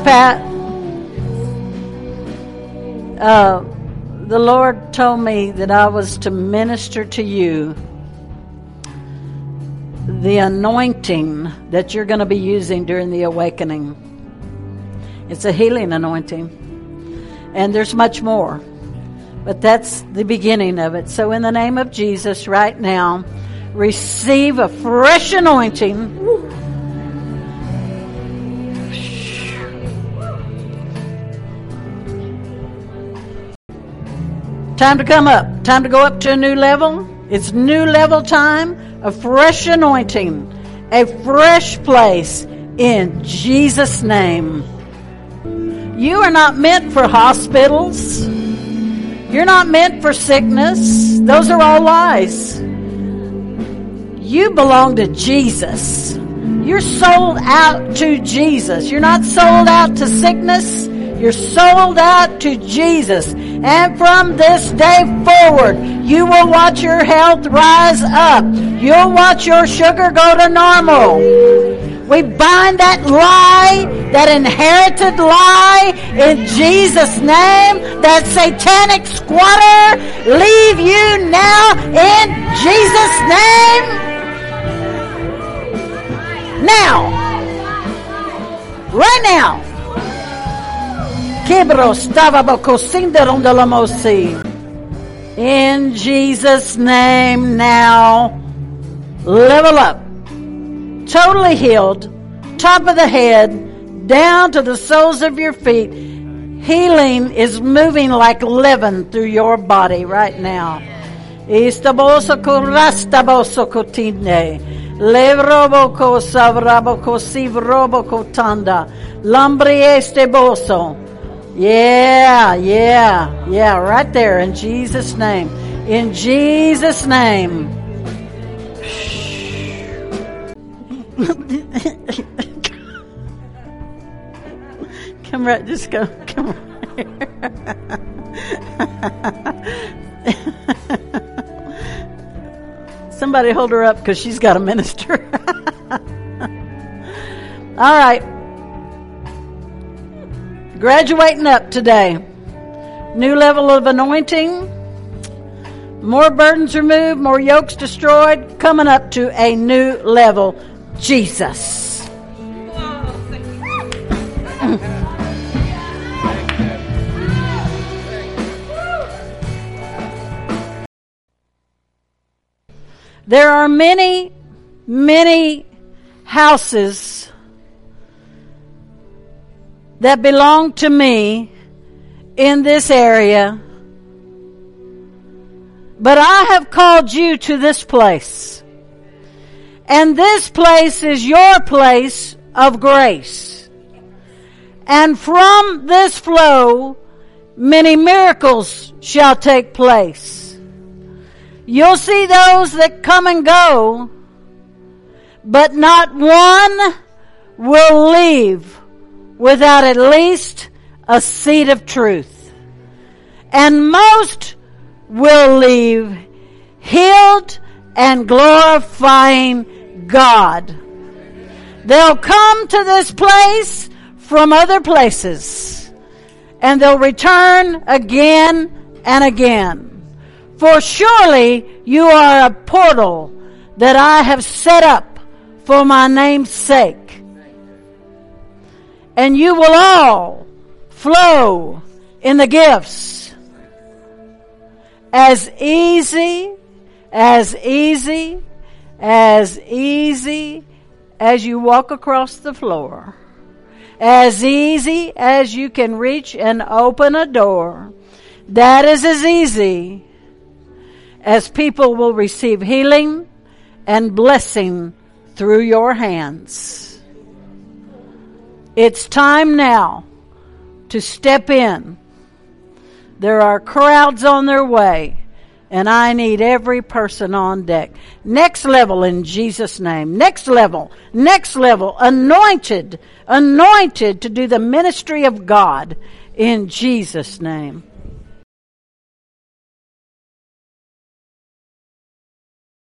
Pat, the Lord told me that I was to minister to you the anointing that you're going to be using during the awakening. It's a healing anointing. And there's much more. But that's the beginning of it. So in the name of Jesus right now, receive a fresh anointing. Time to come up. Time to go up to a new level. It's new level time. A fresh anointing. A fresh place in Jesus' name. You are not meant for hospitals. You're not meant for sickness. Those are all lies. You belong to Jesus. You're sold out to Jesus. You're not sold out to sickness. You're sold out to Jesus. And from this day forward, you will watch your health rise up. You'll watch your sugar go to normal. We bind that lie, that inherited lie, in Jesus' name. That satanic squatter, leave you now in Jesus' name. Now. Right now. In Jesus' name now. Level up. Totally healed, top of the head, down to the soles of your feet. Healing is moving like leaven through your body right now. Istaboso kurastaboso kotine. Levroboko savraboko sivroboko tanda. Lambrieste boso. Yeah, right there in Jesus' name. In Jesus' name. Come right, just go. Come right here. Somebody hold her up because she's got to minister. All right. Graduating up today. New level of anointing. More burdens removed, more yokes destroyed. Coming up to a new level. Jesus. There are many, many houses that belong to me in this area, but I have called you to this place. And this place is your place of grace. And from this flow, many miracles shall take place. You'll see those that come and go, but not one will leave without at least a seed of truth. And most will leave healed and glorifying God. They'll come to this place from other places, and they'll return again and again. For surely you are a portal that I have set up for my name's sake. And you will all flow in the gifts as easy as you walk across the floor. As easy as you can reach and open a door. That is as easy as people will receive healing and blessing through your hands. It's time now to step in. There are crowds on their way, and I need every person on deck. Next level in Jesus' name. Next level. Anointed to do the ministry of God in Jesus' name.